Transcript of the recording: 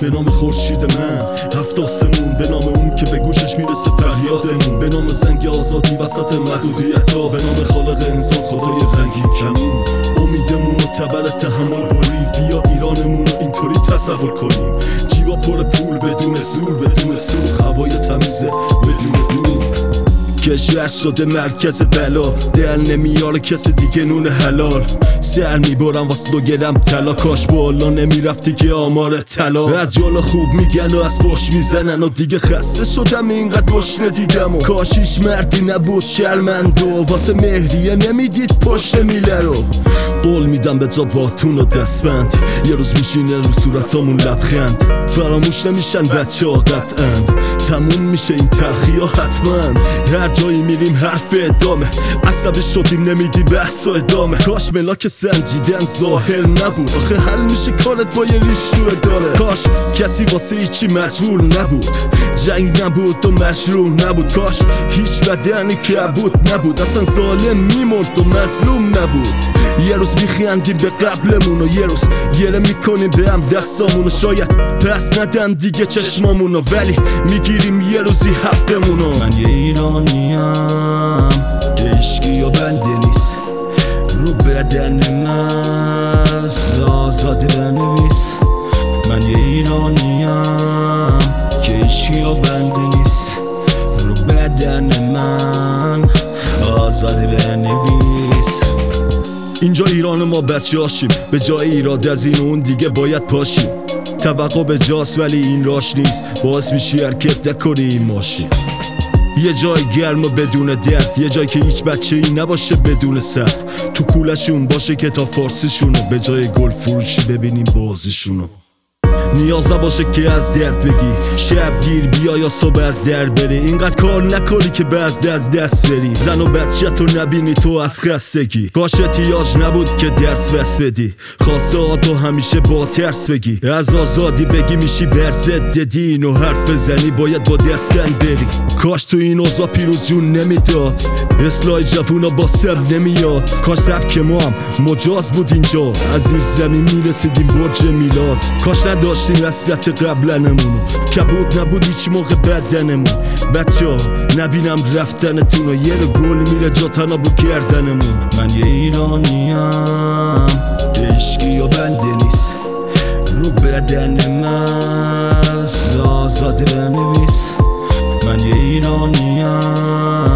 به نام خورشید من، هفت آسمون به نام اون که به گوشش میرسه فریادمون، به نام زنگ آزادی وسط محدودیت ها، به نام خالق انسان خدای رنگین کمون. امیدمون و تبر تحمل برید، بیا ایرانمون رو اینطوری تصور کنیم، جیبا پر پول بدون زور بدون سوخ، هوای تمیزه بدون دور. کشور شده مرکز بلا، دل نمیاره کسی دیگه نون حلال. سر میبرم واسه 2 گرم طلا، کاش بالا نمیرفتی که آمار طلا. از جالا خوب میگن و از پشت میزنن و دیگه خسته شدم اینقدر گشنه دیدم و کاش هیچ مردی نبود شرمنده و واسه مهریه نمیدید پشت میله رو. قول میدم به جا باتون و دستبند، یه روز میشینه رو صورتامون لبخند. فراموش نمیشن بچه ها قطعا، تموم میشه این تلخی ها حتما. هر جایی میریم حرف ادامه، عصبی شدیم نمیدی بحث و ادامه. کاش ملاک سنجیدن ظاهر نبود، آخه حل میشه کارت با یه ریش رو اداره. کاش کسی واسه هیچی مجبور نبود، جنگ نبود و مشروع نبود. کاش هیچ بدنی که بود نبود، اصلا ظالم میمرد و مظلوم نبود. یه روز میخندیم به قبلمون و یه روز گره میکنیم به هم دستامونو. شاید پس ندن دیگه چشمامونو، ولی میگیریم یه روزی حقمونو. من یه ایرانیم که عشقی و بنده نیست، رو بدن من آزاده بنویس. من یه ایرانیم که عشقی و بنده نیست، رو بدن من آزاده بنویس. اینجا ایران ما بچه هاشیم، به جای ایراد از این اون دیگه باید پاشیم. توقع به جاست ولی این راش نیست، باعث میشی حرکت نکنی این ماشین. یه جای گرم و بدون درد، یه جای که هیچ بچه ای نباشه بدون سقف. تو کولشون باشه که تا فارسیشونو، به جای گل فروشی ببینیم بازیشونو. نیاز نباشه که از درد بگی، شب گیر بیا یا صبح از در بری. اینقدر کار نکنی که به از درد دست بری، زن و بچه تو نبینی تو از خستگی. کاش احتیاج نبود که درس بس بدی، خواسته ها تو همیشه با ترس بگی. از آزادی بگی میشی بر ضد دین و حرف زنی باید با دستن بری. کاش تو این اوضاع پیروز جون نمیداد، اصلاح جوونا با سب نمیاد. کاش سبک ما هم مجاز بود اینجا، از این زمین میرسیدیم برج میلاد. کاش نداشتیم وصلت قبلنمونو، کبود نبود هیچ موقع بدنمون. بچه ها نبینم رفتنتونو، یه رو گل میره جا تنابو کردنمون. من یه ایرانیم که عشقی و بنده نیست، رو بدن من آزاده بنویس. من یه ایرانیم